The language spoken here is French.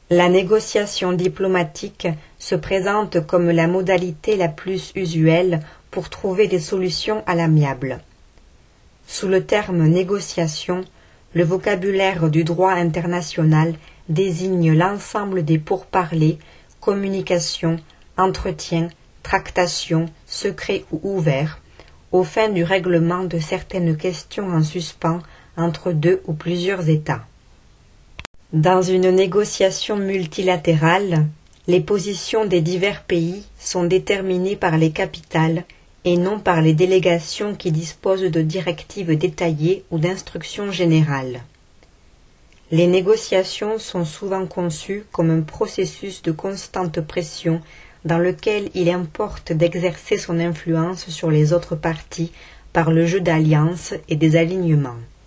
La négociation diplomatique se présente comme la modalité la plus usuelle pour trouver des solutions à l'amiable. Sous le terme négociation, le vocabulaire du droit international désigne l'ensemble des pourparlers, communications, entretiens, tractations, secrets ou ouverts, aux fins du règlement de certaines questions en suspens entre deux ou plusieurs États. Dans une négociation multilatérale, les positions des divers pays sont déterminées par les capitales et non par les délégations qui disposent de directives détaillées ou d'instructions générales. Les négociations sont souvent conçues comme un processus de constante pression dans lequel il importe d'exercer son influence sur les autres parties par le jeu d'alliances et des alignements.